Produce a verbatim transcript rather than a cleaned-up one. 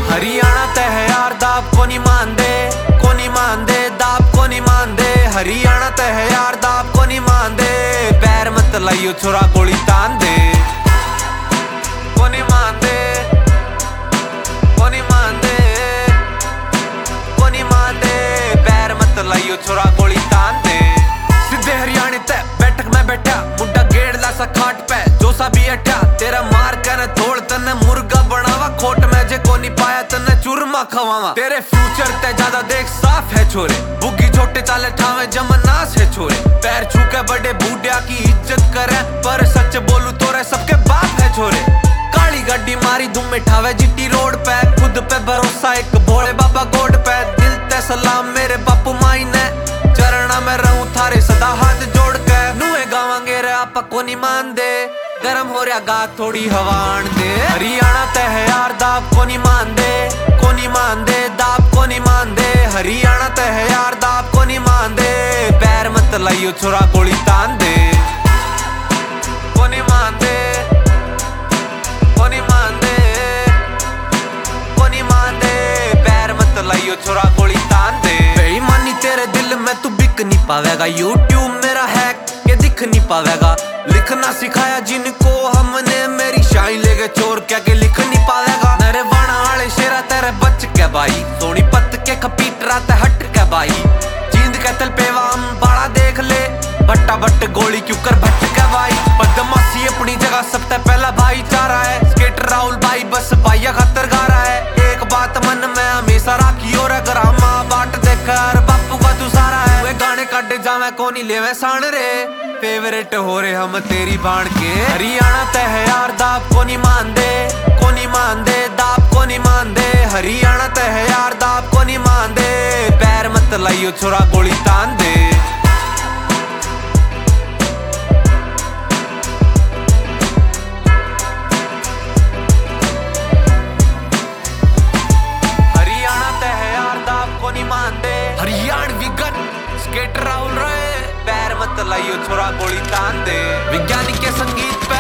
हरियाणा ते है यार दाब को नहीं मानदे, को नहीं मानदे, दाब को नहीं मानदे। हरियाणा ते है यार दाब को नहीं मानदे, पैर मत लाइयो छोरा गोली तान दे। को नहीं मानदे, को नहीं मानदे, को नहीं मानदे, पैर मत लाइयो छोरा गोली तान दे। सीधे हरियाणे ते बैठक में बैठा मुड्डा गेड़ ला सा खाट पे जो सा भी अठा, तेरा मार कर थोड़ तने मुर्गा बनावा, खोट में जे को नहीं पाया तने चूरमा खवावा। तेरे फ्यूचर ते ज्यादा देख साफ है छोरे, बुग्गी छोटे चाले ठावे जमनास है छोरे। पैर छू के बड़े बूढ़िया की इज्जत करे, पर सच बोलू तोरे सबके बाप है छोरे। काली गड्डी मारी धूम में ठावे जीटी रोड पे, खुद पे भरोसा एक भोले बाबा गोड पे। दिल ते सलाम मेरे बापू माई ने, चरणा में रहूं थारे सदा हाथ जोड़ के। नुए गावांगे रे आपा को नहीं मान दे, गरम हो रहा गा थोड़ी हवान दे। हरियाणा ते है यार दाब को नहीं मान दे, को नहीं मान दे, दाब को नहीं मान दे। हरियाणा ते है यार दाब को नहीं मान दे, पैर मत लाइयो छोरा गोली तान दे। को नहीं मान दे, को नहीं मान दे, को नहीं मान दे, पैर मत लाइयो छोरा गोली तान दे। बेईमानी तेरे दिल में तू बिक नहीं पावेगा, यूट्यूब मेरा हैक के दिख नहीं पावेगा। लिखना सिखाया जिनको हमने, मेरी शाइन लेके चोर क्या के लिख नहीं पावेगा। नरे वाणा वाले शेरा तेरे बच के भाई, सोनी पत्त के खपीटरा ते हट के भाई। जींद के तल पेवा हम बाड़ा देख ले, बट्टा बट्ट गोली क्यों कर भट के भाई। बदमाशी अपनी जगह सबसे पहला भाईचारा है, स्केटर राहुल भाई बस भाइया खातर गा रहा है। एक बात मन में हमेशा राखी और ग्रामा बाट देकर बापू का तू सारा है। वे गाने काटे जावे कोनी लेवे साण रे, फेवरेट हो रे हम तेरी बाण के। हरियाणा ते है यार दाब को नहीं मान दे, को नहीं मान दे, दाब को नहीं मान दे। हरियाणा ते है यार दाब को नहीं मान दे, पैर मत लाइयो छोरा गोली तान दे। हरियाणा ते है यार दाब को नहीं मान दे, हरियाणवी गन स्केटर राहुल रहे, पैर मत लाइयो छोरा गोली तान दे। विज्ञानी के संगीत पे